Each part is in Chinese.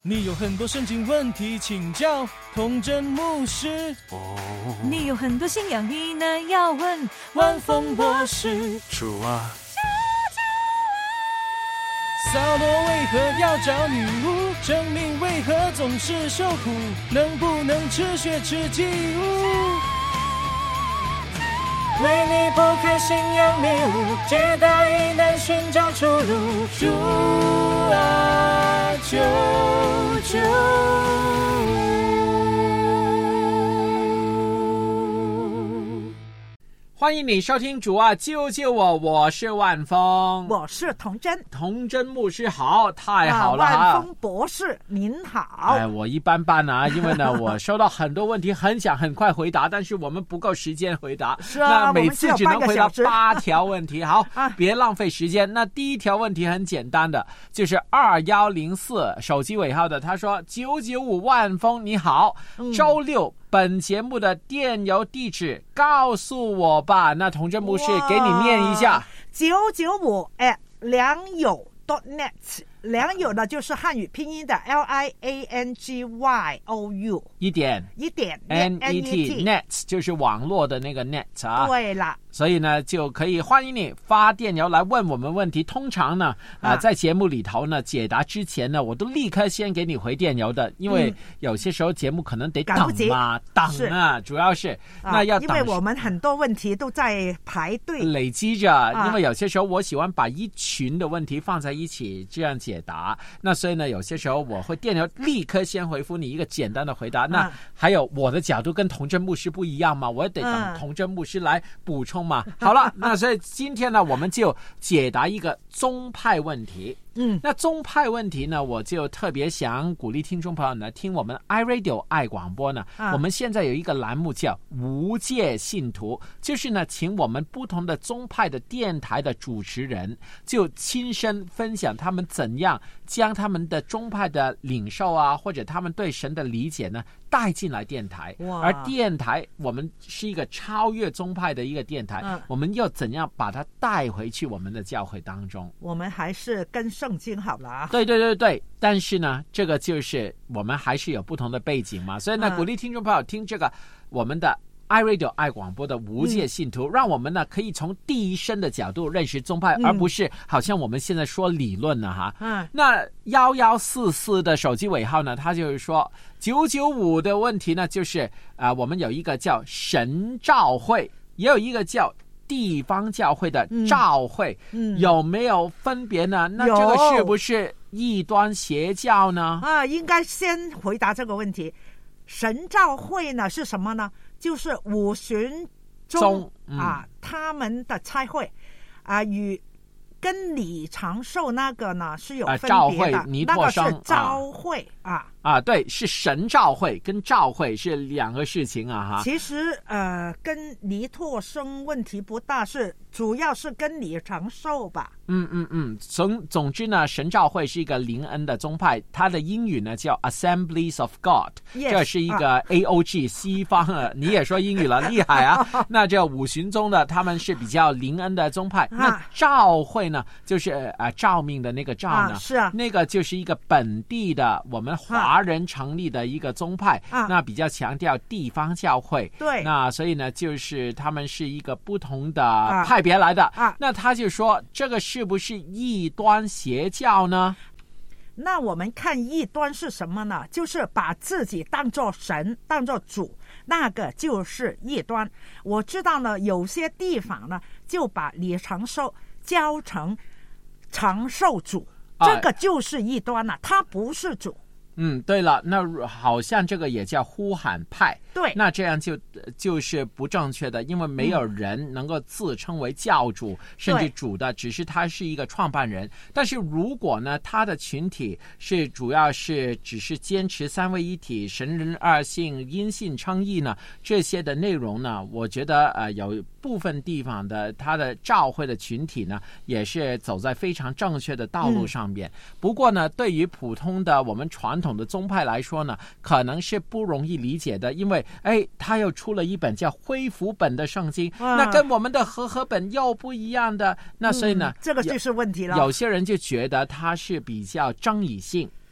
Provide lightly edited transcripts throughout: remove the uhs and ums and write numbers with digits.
你有很多圣经问题请教童真牧师你有很多信仰疑难要问万峰博士。主啊，扫罗为何要找女巫？生命为何总是受苦？能不能吃血吃祭物？为你拨开信仰迷雾，解答疑难寻找出路。主啊，救救我。 欢迎你收听主啊救救我，我是万峰， 我是童真。 童真牧师好，太好了万峰博士您好。 我一般般啊，因为呢我收到很多问题，很想很快回答，但是我们不够时间回答， 是啊， 那每次只能回答8条问题。好别浪费时间。那第一条问题很简单的，就是2104手机尾号的，他说995万峰你好，周六本节目的电邮地址告诉我吧。那童真牧师给你念一下 ，995良友 .net， 良友呢就是汉语拼音的 LIANGYOU 一点 NET net 就是网络的那个 net 啊。 对了， 所以呢就可以欢迎你发电邮来问我们问题。通常呢在节目里头呢解答之前呢，我都立刻先给你回电邮的，因为有些时候节目可能得等嘛，等啊，主要是那要等， 因为我们很多问题都在排队累积着，因为有些时候我喜欢把一群的问题放在一起这样解答，那所以呢有些时候我会电邮立刻先回复你一个简单的回答。那还有我的角度跟童真牧师不一样嘛，我也得等童真牧师来补充嘛。好了，那所以今天呢我们就解答一个宗派问题。那宗派问题呢，我就特别想鼓励听众朋友呢听我们 iRadio 爱广播呢，我们现在有一个栏目叫无界信徒，就是呢请我们不同的宗派的电台的主持人就亲身分享他们怎样将他们的宗派的领受啊，或者他们对神的理解呢带进来电台。而电台我们是一个超越宗派的一个电台，我们又怎样把它带回去我们的教会当中？我们还是跟圣经好了啊。 对，但是呢这个就是我们还是有不同的背景嘛，所以呢鼓励听众朋友听这个我们的iRadio 爱广播的无界信徒，让我们呢可以从第一身的角度认识宗派，而不是好像我们现在说理论呢哈。那1144的手机尾号呢，他就是说995的问题呢，就是我们有一个叫神召会，也有一个叫地方教会的召会，有没有分别呢？那这个是不是异端邪教呢？ 应该先回答这个问题。神召会呢是什么呢？就是五旬宗他们的差会与跟李长寿那个呢是有分别的，那个是召会对，是神召会跟召会是两个事情啊哈。 其实跟尼拓生问题不大，是主要是跟李长寿吧。 总之呢，神召会是一个灵恩的宗派，它的英语呢叫 Assemblies of God， 这是一个 AOG 西方你也说英语了，厉害啊！那这五旬宗的他们是比较灵恩的宗派。那召会呢，就是召命的那个召呢， 是啊， 那个就是一个本地的我们华人成立的一个宗派，那比较强调地方教会。 对， 那所以呢，就是他们是一个不同的派别来的。那他就说这个是不是异端邪教呢？ 那我们看异端是什么呢？就是把自己当作神当作主，那个就是异端。我知道呢有些地方呢就把李长寿教成长寿主，这个就是异端了，他不是主。 对了，那好像这个也叫呼喊派。 对， 那这样就是不正确的，因为没有人能够自称为教主甚至主的，只是他是一个创办人。但是如果呢他的群体是主要是只是坚持三位一体、神人二性、因信称义呢，这些的内容呢，我觉得有部分地方的他的召会的群体呢也是走在非常正确的道路上面。不过呢对于普通的我们传统的宗派来说呢，可能是不容易理解的，因为他又出了一本叫恢复本的圣经，那跟我们的和合本又不一样的，那所以呢， 这个就是问题了。 有些人就觉得它是比较争议性，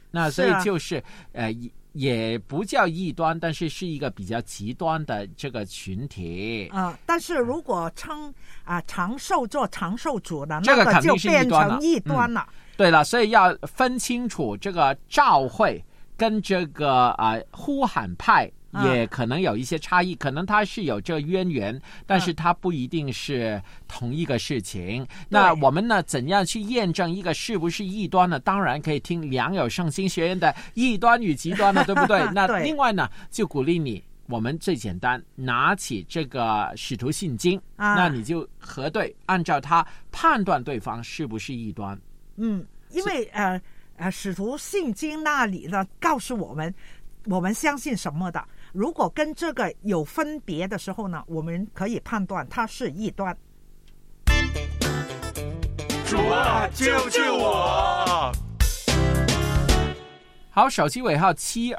那所以就是也不叫异端，但是是一个比较极端的这个群体。 但是如果称长寿做长寿主呢， 这个那个就变成异端了。 对了，所以要分清楚这个召会跟这个呼喊派也可能有一些差异，可能它是有这个渊源，但是它不一定是同一个事情。那我们呢，怎样去验证一个是不是异端呢？当然可以听良友圣经学院的异端与极端了，对不对？那另外呢，就鼓励你，我们最简单，拿起这个使徒信经，那你就核对，按照它判断对方是不是异端。 因为使徒信经那里呢，告诉我们相信什么的。如果跟这个有分别的时候呢，我们可以判断它是异端。 主啊，救救我！ 好，手机尾号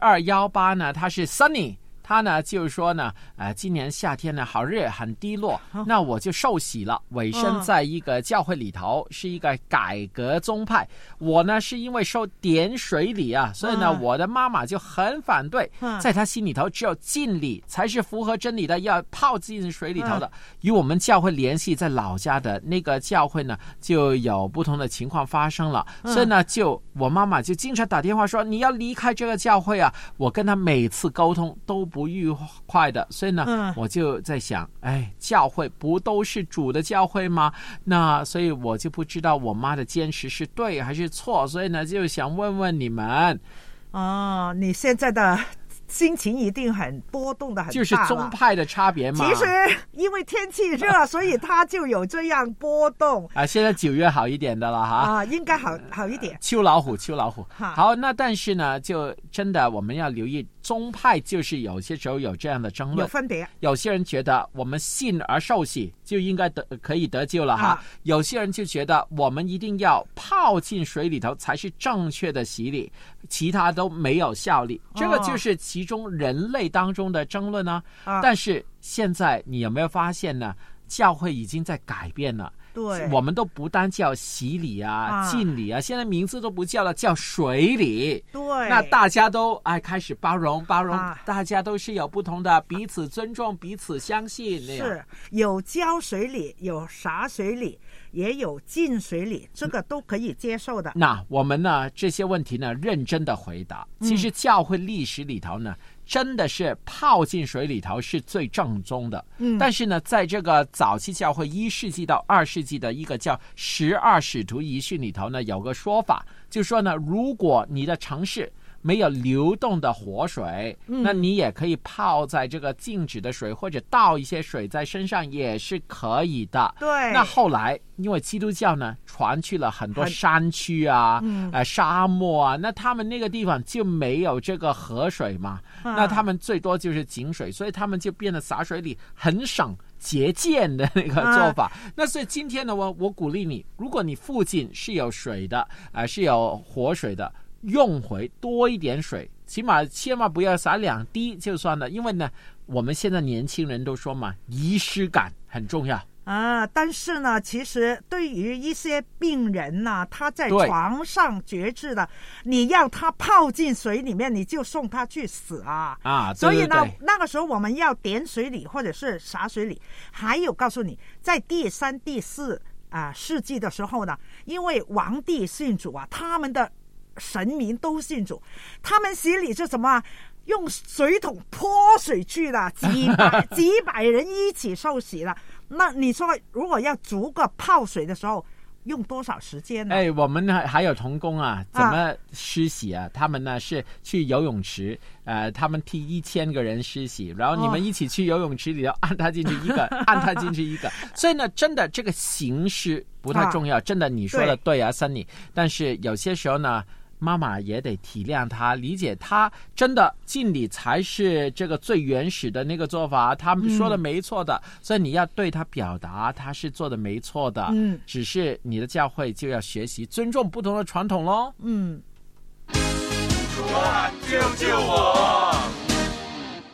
7218呢，他是 Sunny。他呢就是说呢，今年夏天呢好热很低落，那我就受洗了，委身在一个教会里头，是一个改革宗派。我呢是因为受点水礼啊，所以呢我的妈妈就很反对，在她心里头只有浸礼才是符合真理的，要泡进水里头的。与我们教会联系，在老家的那个教会呢就有不同的情况发生了，所以呢我妈妈就经常打电话说你要离开这个教会啊，我跟她每次沟通都不愉快的，所以呢我就在想，教会不都是主的教会吗？那所以我就不知道我妈的坚持是对还是错，所以呢就想问问你们。 你现在的心情一定很波动的很大了， 就是宗派的差别嘛。 其实因为天气热，所以它就有这样波动。 现在9月好一点的了哈。 应该好一点。 秋老虎。好，那但是呢，就真的我们要留意，宗派就是有些时候有这样的争论， 有分别。 有些人觉得我们信而受洗就应该可以得救了哈，有些人就觉得我们一定要泡进水里头才是正确的洗礼，其他都没有效力。这个就是其中人类当中的争论呢。但是现在你有没有发现呢？教会已经在改变了。 对， 我们都不单叫洗礼浸礼现在名字都不叫了，叫水礼。 对， 那大家都开始包容，大家都是有不同的，彼此尊重，彼此相信。 是有浇水礼，有洒水礼，也有浸水礼，这个都可以接受的。 那我们呢这些问题呢认真的回答。其实教会历史里头呢，真的是泡进水里头是最正宗的。但是呢，在这个早期教会1世纪到2世纪的一个叫12使徒遗训里头呢，有个说法，就说呢，如果你的城市没有流动的活水，那你也可以泡在这个静止的水，或者倒一些水在身上也是可以的。 对。 那后来因为基督教呢传去了很多山区沙漠那他们那个地方就没有这个河水嘛，那他们最多就是井水，所以他们就变得洒水礼很省节俭的那个做法。那所以今天呢，我鼓励你，如果你附近是有水的是有活水的，用回多一点水，起码千万不要洒2滴就算了。因为呢，我们现在年轻人都说嘛，仪式感很重要但是呢，其实对于一些病人呢，他在床上绝志的，你要他泡进水里面，你就送他去死对， 所以呢，那个时候我们要点水礼或者是洒水礼。还有告诉你，在第3、第4世纪的时候呢，因为王帝信主他们的神明都信主，他们洗礼是什么？用水桶泼水去了，几百人一起受洗了。那你说，如果要逐个泡水的时候，用多少时间呢？ 我们还有同工怎么施洗他们呢是去游泳池他们替1000个人施洗，然后你们一起去游泳池里头按他进去一个按他进去一个。所以呢，真的这个形式不太重要，真的你说的对Sunny。但是有些时候呢，妈妈也得体谅他，理解他，真的敬礼才是这个最原始的那个做法，他们说的没错的，所以你要对他表达他是做的没错的，只是你的教会就要学习尊重不同的传统咯。 主啊，救救我！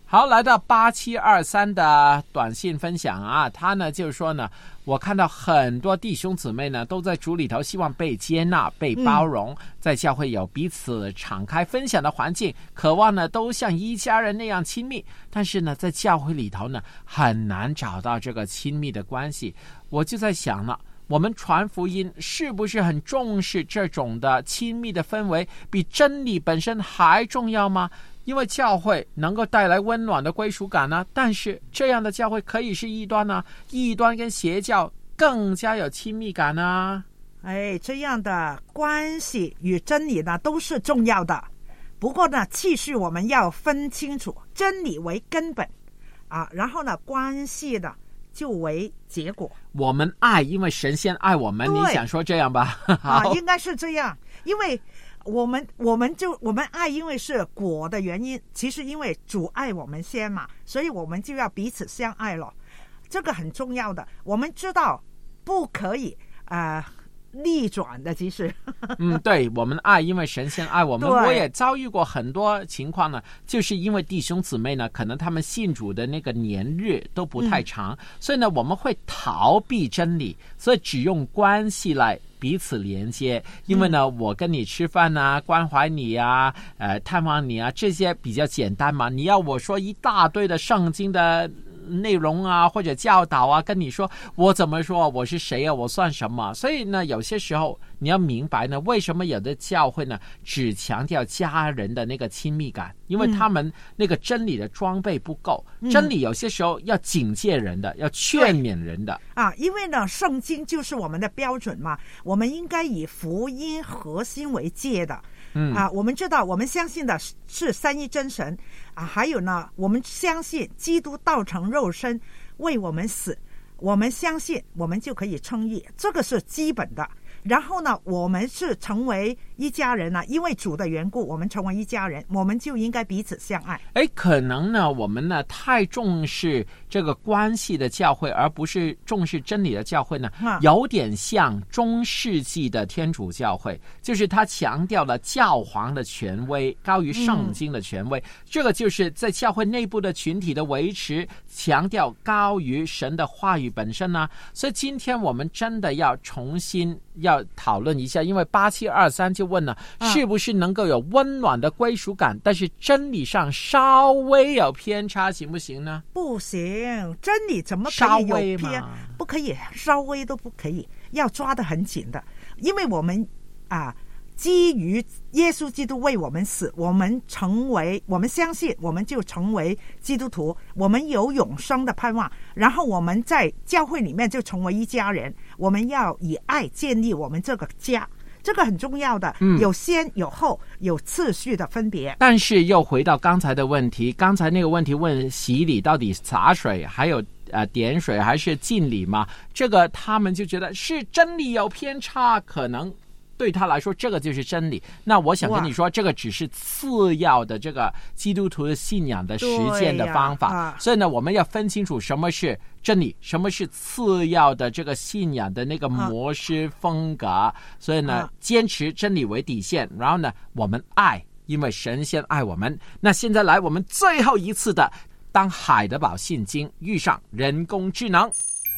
好，来到8723的短信分享啊，他呢就是说呢，我看到很多弟兄姊妹呢都在主里头希望被接纳、被包容，在教会有彼此敞开分享的环境，渴望呢都像一家人那样亲密，但是呢在教会里头呢很难找到这个亲密的关系。我就在想了，我们传福音是不是很重视这种的亲密的氛围，比真理本身还重要吗？因为教会能够带来温暖的归属感呢，但是这样的教会可以是异端呢，异端跟邪教更加有亲密感呢。 这样的关系与真理呢都是重要的，不过呢继续我们要分清楚，真理为根本啊，然后呢关系呢就为结果。 我们爱，因为神先爱我们，你想说这样吧？ 应该是这样，因为我们爱，因为是果的原因，其实因为主爱我们先嘛，所以我们就要彼此相爱了，这个很重要的。我们知道不可以逆转的，其实对，我们爱，因为神先爱我们。我也遭遇过很多情况呢，就是因为弟兄姊妹呢，可能他们信主的那个年日都不太长，所以呢我们会逃避真理，所以只用关系来彼此连接。因为呢我跟你吃饭啊，关怀你啊，探望你啊，这些比较简单嘛。你要我说一大堆的圣经的内容啊，或者教导啊，跟你说我怎么说，我是谁啊，我算什么？所以呢有些时候你要明白呢，为什么有的教会呢只强调家人的那个亲密感，因为他们那个真理的装备不够。真理有些时候要警戒人的，要劝勉人的因为呢圣经就是我们的标准嘛，我们应该以福音核心为界的。我们知道，我们相信的是三一真神还有呢，我们相信基督道成肉身为我们死，我们相信我们就可以称义，这个是基本的。然后呢我们是成为一家人呢，因为主的缘故我们成为一家人，我们就应该彼此相爱。 可能呢我们呢太重视这个关系的教会，而不是重视真理的教会呢，有点像中世纪的天主教会，就是他强调了教皇的权威高于圣经的权威，这个就是在教会内部的群体的维持强调高于神的话语本身呢。所以今天我们真的要重新要讨论一下，因为8723就问了，是不是能够有温暖的归属感，但是真理上稍微有偏差，行不行呢？ 不行，真理怎么可以有偏？不可以，稍微都不可以，要抓得很紧的。因为我们基于耶稣基督为我们死，我们相信，我们就成为基督徒，我们有永生的盼望，然后我们在教会里面就成为一家人，我们要以爱建立我们这个家，这个很重要的。有先有后，有次序的分别。 但是又回到刚才的问题，刚才那个问题问洗礼到底洒水还有点水还是浸礼嘛？这个他们就觉得是真理有偏差，可能对他来说这个就是真理。那我想跟你说，这个只是次要的这个基督徒的信仰的实践的方法。所以呢我们要分清楚什么是真理，什么是次要的这个信仰的那个模式风格。所以呢坚持真理为底线，然后呢我们爱，因为神先爱我们。那现在来我们最后一次的，当海德堡信经遇上人工智能。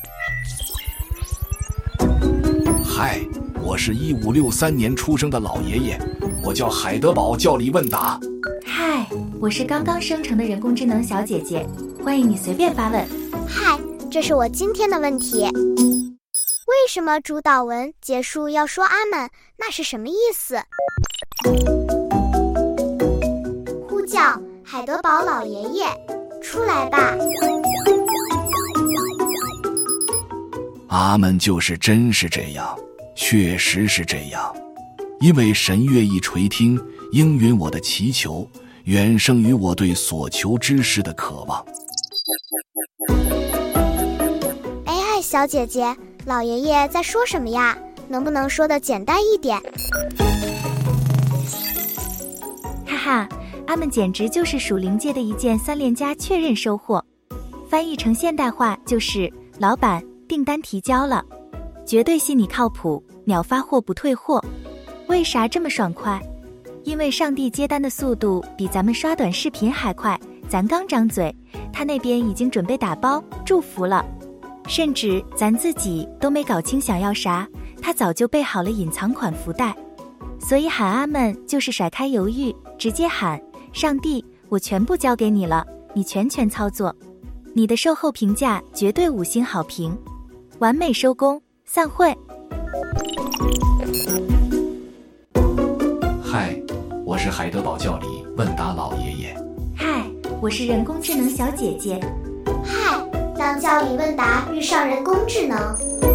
嗨，我是1563年出生的老爷爷，我叫海德堡教理问答。 嗨，我是刚刚生成的人工智能小姐姐，欢迎你随便发问。 嗨，这是我今天的问题。为什么主祷文结束要说阿们？那是什么意思？呼叫海德堡老爷爷，出来吧。 阿们就是真是这样，确实是这样，因为神愿意垂听应允我的祈求，远胜于我对所求之事的渴望。 AI 小姐姐，老爷爷在说什么呀？能不能说得简单一点？ 哈哈，阿们简直就是属灵界的一件3连加确认收获，翻译成现代化就是老板订单提交了，绝对信你靠谱，秒发货不退货。为啥这么爽快？因为上帝接单的速度比咱们刷短视频还快， 咱刚张嘴，他那边已经准备打包祝福了，甚至咱自己都没搞清想要啥，他早就备好了隐藏款福袋。所以喊阿们就是甩开犹豫，直接喊上帝，我全部交给你了，你全权操作。你的售后评价绝对5星好评，完美收工，散会。 嗨，我是海德堡教理问答老爷爷。 嗨，我是人工智能小姐姐。 嗨，当教理问答遇上人工智能。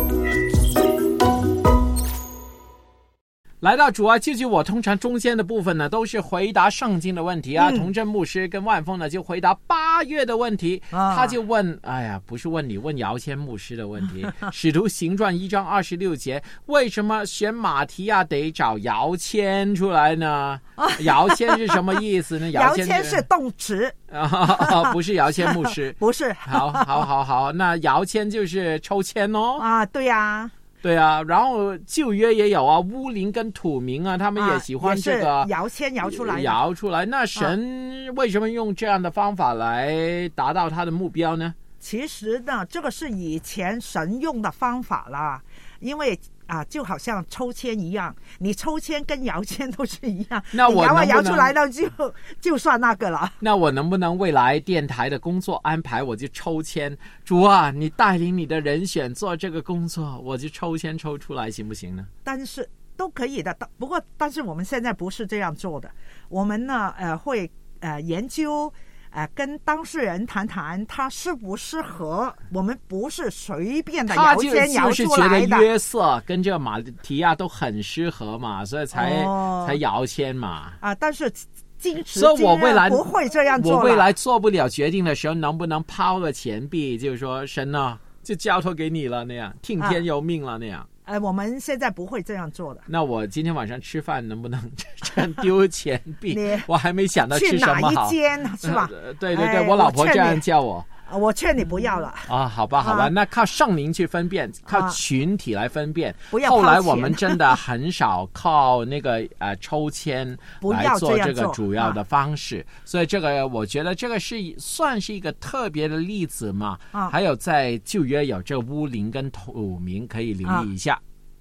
来到主啊救救我，通常中间的部分呢都是回答圣经的问题啊。童真牧师跟万峰呢就回答8月的问题，他就问，哎呀，不是问你，问姚谦牧师的问题。使徒行传1章26节，为什么选马提亚得找姚谦出来呢？姚谦是什么意思呢？ 姚谦是动词不是姚谦牧师， 不是。 好，那姚谦就是抽签哦。 啊，对呀。 对啊，然后旧约也有啊，乌灵跟土民啊，他们也喜欢这个摇签摇出来。 那神为什么用这样的方法来达到他的目标呢？ 其实呢，这个是以前神用的方法啦，因为就好像抽签一样，你抽签跟摇签都是一样， 那我能不能你摇出来了就算那个了。 那我能不能未来电台的工作安排我就抽签？主啊，你带领你的人选做这个工作，我就抽签抽出来，行不行呢？ 但是都可以的，不过但是我们现在不是这样做的，我们呢会研究。跟当事人谈谈他适不适合，我们不是随便的摇签摇出来的。 就是觉得约瑟跟这个马提亚都很适合嘛，所以才摇签嘛。 但是所以我未来不会这样做。 我未来做不了决定的时候，能不能抛个钱币，就是说神啊，就交托给你了，那样听天由命了那样。 我们现在不会这样做的。 那我今天晚上吃饭能不能这样丢钱币？我还没想到吃什么好。 去哪一间是吧？ 对，我老婆这样叫我。 我劝你不要了啊！好吧，那靠圣灵去分辨，靠群体来分辨。 不要。 后来我们真的很少靠那个抽签来做这个主要的方式，所以这个我觉得这个算是一个特别的例子嘛。还有在旧约有这个乌灵跟土民可以留意一下。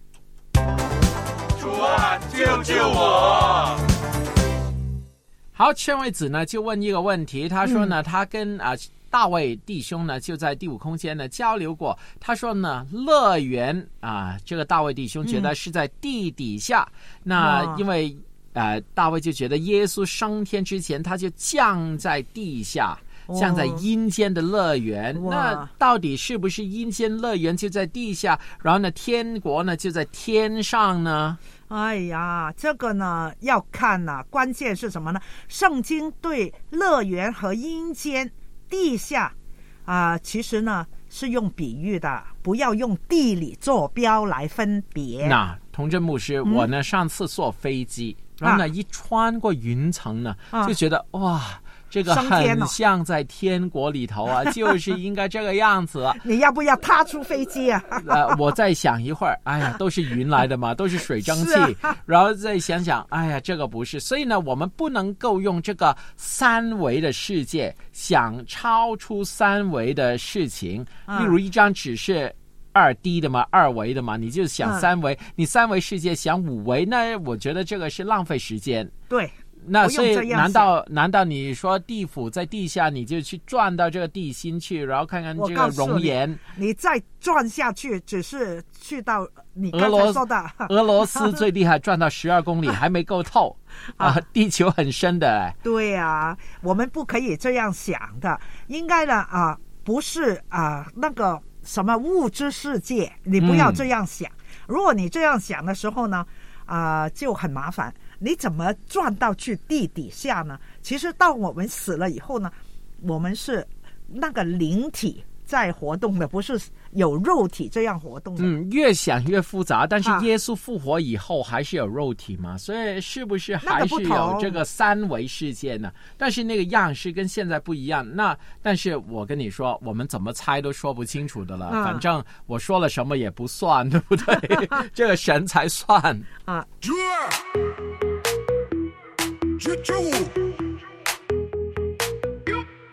主啊，救救我！ 好，劝慰子呢就问一个问题，他说呢，他跟大卫弟兄呢就在第5空间呢交流过，他说呢乐园这个大卫弟兄觉得是在地底下，那因为大卫就觉得耶稣升天之前他就降在地下，降在阴间的乐园，那到底是不是阴间乐园就在地下，然后呢天国呢就在天上呢？ 哎呀，这个呢要看关键是什么呢？圣经对乐园和阴间地下其实呢是用比喻的，不要用地理坐标来分别。 那童真牧师，我呢上次坐飞机，然后呢一穿过云层呢，就觉得哇，这个很像在天国里头啊，就是应该这个样子。 你要不要踏出飞机啊？ 我再想一会儿，哎呀，都是云来的嘛，都是水蒸气，然后再想想，哎呀，这个不是。所以呢，我们不能够用这个3维的世界想超出3维的事情。例如一张纸是2D 的嘛，2维的嘛，你就想3维，你3维世界想5维，那我觉得这个是浪费时间。 对。 那所以难道你说地府在地下，你就去转到这个地心去，然后看看这个熔岩？ 你再转下去，只是去到你刚才说的俄罗斯最厉害，转到12公里还没够透地球很深的。 对啊，我们不可以这样想的，应该呢不是那个什么物质世界，你不要这样想。如果你这样想的时候呢，就很麻烦。你怎么转到去地底下呢？其实到我们死了以后呢，我们是那个灵体在活动的，不是有肉体这样活动的。 越想越复杂。但是耶稣复活以后还是有肉体嘛，所以是不是还是有这个3维世界呢？但是那个样式跟现在不一样。但是我跟你说，我们怎么猜都说不清楚的了。反正我说了什么也不算，对不对？这个神才算主啊，救救我！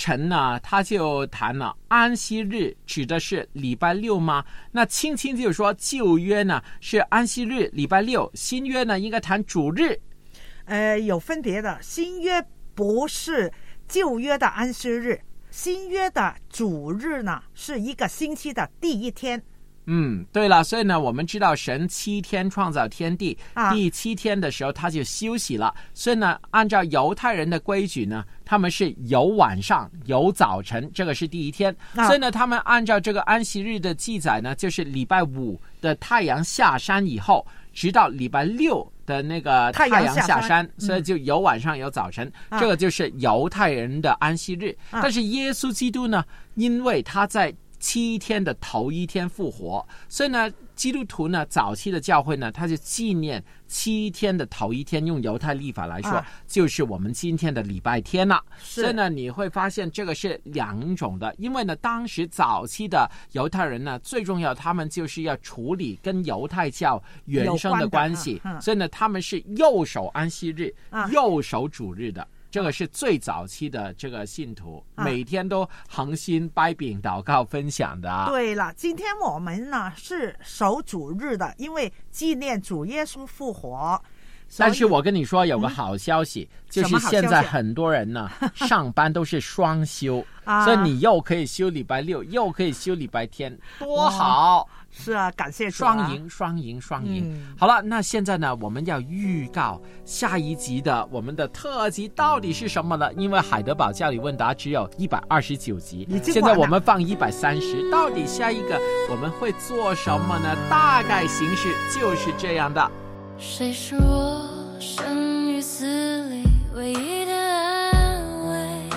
晨呢，他就谈了安息日指的是礼拜六吗？那轻轻就说旧约呢是安息日礼拜六，新约呢应该谈主日。 有分别的，新约不是旧约的安息日，新约的主日呢是一个星期的第一天。 对了，所以呢我们知道神7天创造天地，第7天的时候他就休息了，所以呢按照犹太人的规矩呢，他们是有晚上有早晨，这个是第一天，所以呢他们按照这个安息日的记载呢，就是礼拜5的太阳下山以后，直到礼拜6的那个太阳下山，所以就有晚上有早晨，这个就是犹太人的安息日。但是耶稣基督呢，因为他在7天的头一天复活，所以呢基督徒呢早期的教会呢，他就纪念7天的头一天，用犹太历法来说，就是我们今天的礼拜天了。所以呢你会发现这个是两种的，因为呢当时早期的犹太人呢，最重要他们就是要处理跟犹太教原生的关系，所以呢他们是右守安息日，右守主日的。这个是最早期的这个信徒，每天都恒心掰饼祷告分享的。 对了，今天我们呢是守主日的，因为纪念主耶稣复活。 但是我跟你说有个好消息，就是现在很多人呢上班都是双休所以你又可以休礼拜六，又可以休礼拜天，多好。 是啊，感谢主， 双赢双赢双赢。好了，那现在呢我们要预告下一集的我们的特辑到底是什么呢？因为海德堡教理问答只有129集，现在我们放130，到底下一个我们会做什么呢？大概形式就是这样的。 谁是我生于死里唯一的安慰？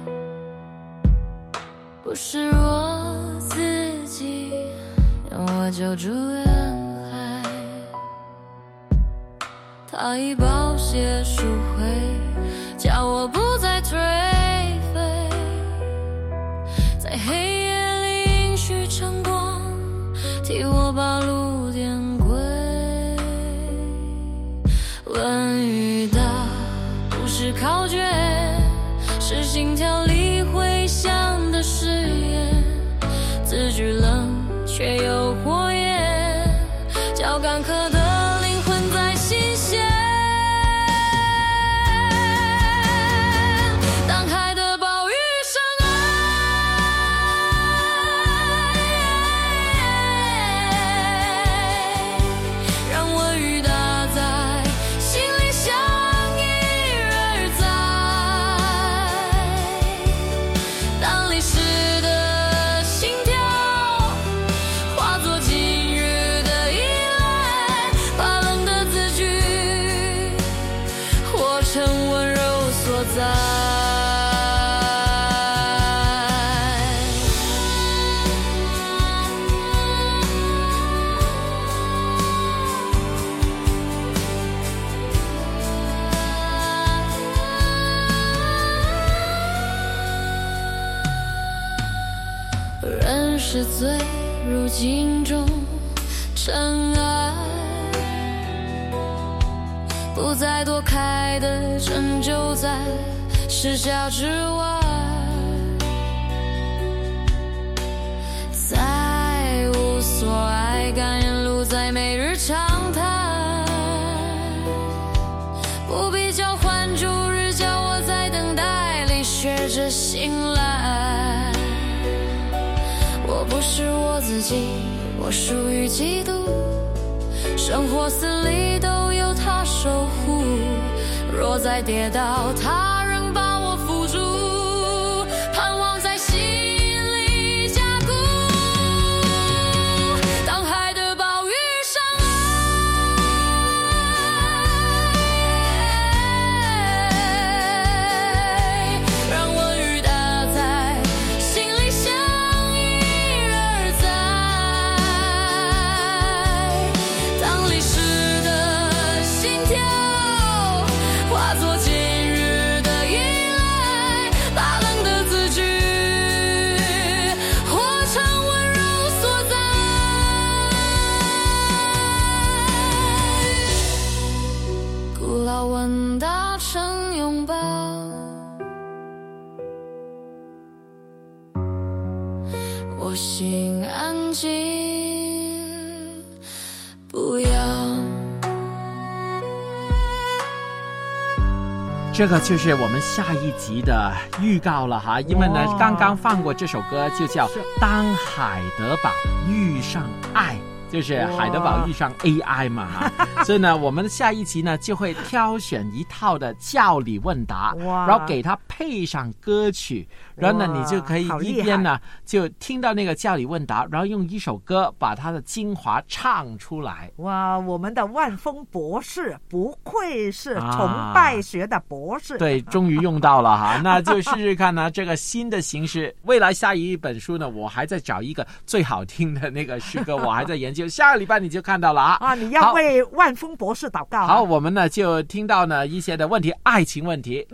不是我自己让我救出人海，他以宝血赎回，叫我不再颓废，在黑夜里应许晨光，替我把路点归。问遇到不是考卷，是心跳里回响的誓言，字句冷却有火焰，叫干渴的灵魂在新鲜。当海的暴雨上岸，让我雨打在心里像一而再，当历史的心跳化作今日的依赖，把冷的字句活成温柔所在。人是醉入镜中尘埃，不再躲开的拯救在视角之外，再无所爱，感沿路在每日长谈，不必交换逐日，叫我在等待里学着醒来。我不是我自己，我属于基督，生活死里都有他守护，若再跌倒他仍把我扶住，盼望在心里加固。当海的暴雨上来，让我雨打在心里像一而再，当历史的心跳化作今日的我心安静，不要。 这个就是我们下一集的预告了哈，因为呢刚刚放过这首歌，就叫《当海德堡遇上爱》，就是海德堡遇上 AI 嘛哈，所以呢我们下一集呢就会挑选一套的教理问答，然后给它配上歌曲，然后呢你就可以一边呢就听到那个教理问答，然后用一首歌把它的精华唱出来。 哇，我们的万峰博士不愧是崇拜学的博士， 对，终于用到了哈，那就试试看呢这个新的形式。未来下一本书呢我还在找一个最好听的那个诗歌，我还在研究，下个礼拜你就看到了啊！ 你要为万峰博士祷告。 好，我们呢就听到呢一些的问题，爱情问题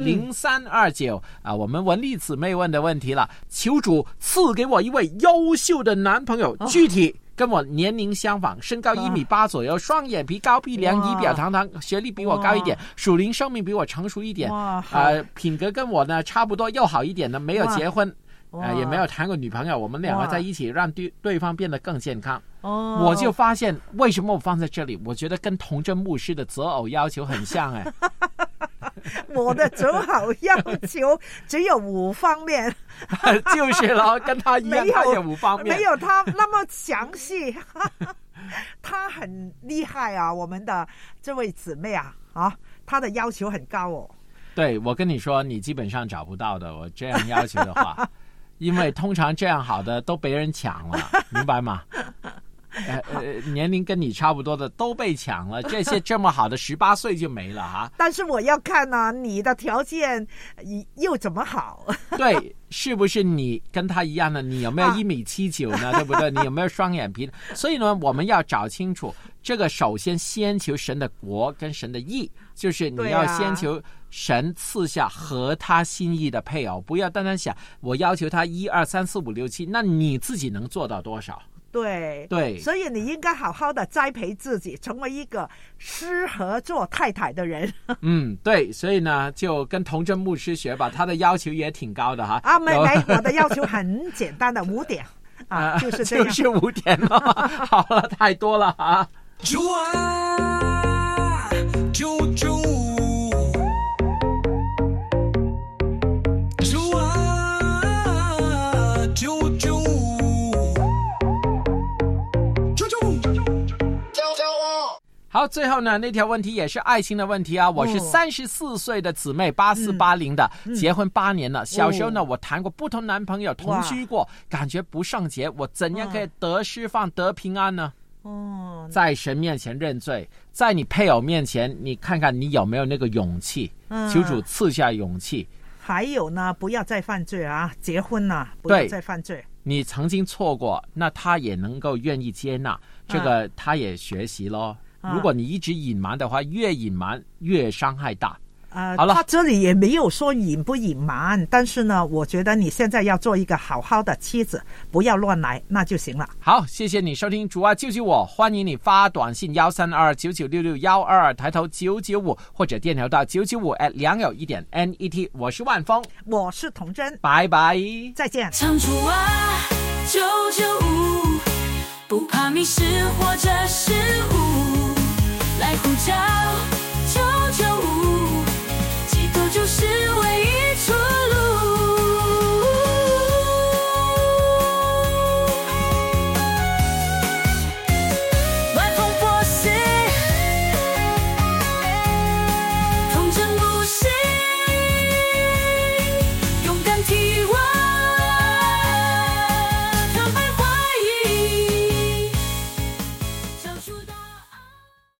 0329我们文丽姊妹问的问题了，求主赐给我一位优秀的男朋友，具体跟我年龄相仿，身高1.8米左右，双眼皮，高鼻梁，仪表堂堂，学历比我高一点，属灵生命比我成熟一点，品格跟我呢差不多又好一点的，没有结婚，也没有谈过女朋友，我们两个在一起让对方变得更健康。我就发现为什么我放在这里，我觉得跟童真牧师的择偶要求很像哎。 我的择偶要求只有5方面， 就是了，跟他一样，他有5方面， 没有他那么详细。他很厉害啊，我们的这位姊妹啊，他的要求很高哦。 对，我跟你说，你基本上找不到的，我这样要求的话，因为通常这样好的都被人抢了，明白吗？年龄跟你差不多的都被抢了，这些这么好的18岁就没了哈。 但是我要看呢，你的条件又怎么好？ 对，是不是你跟他一样的？你有没有1.79米呢？对不对？你有没有双眼皮？所以呢，我们要找清楚这个。首先，先求神的国跟神的义，就是你要先求神赐下合他心意的配偶，不要单单想我要求他1、2、3、4、5、6、7，那你自己能做到多少？ 对，所以你应该好好的栽培自己，成为一个适合做太太的人。 对，所以呢，就跟童真牧师学吧，他的要求也挺高的哈。 没，我的要求很简单的5点就是这样， 就是5点了。好了，太多了啊！ 救啊，救！ 好，最后呢，那条问题也是爱情的问题啊。我是34岁的姊妹，8480的，结婚8年了。小时候呢，我谈过不同男朋友，同居过，感觉不圣洁，我怎样可以得释放、得平安呢？在神面前认罪，在你配偶面前，你看看你有没有那个勇气，求主赐下勇气。 还有呢，不要再犯罪啊！结婚了，不要再犯罪。 你曾经错过，那他也能够愿意接纳，这个他也学习咯。如果你一直隐瞒的话，越隐瞒越伤害大。好了， 他这里也没有说隐不隐瞒，但是呢，我觉得你现在要做一个好好的妻子，不要乱来，那就行了。 好，谢谢你收听主啊救救我，欢迎你发短信132996612，抬头995，或者电邮到995@2有1.net。我是万峰， 我是童真， 拜拜， 再见。 唱出啊995，不怕迷失或者失误，来呼叫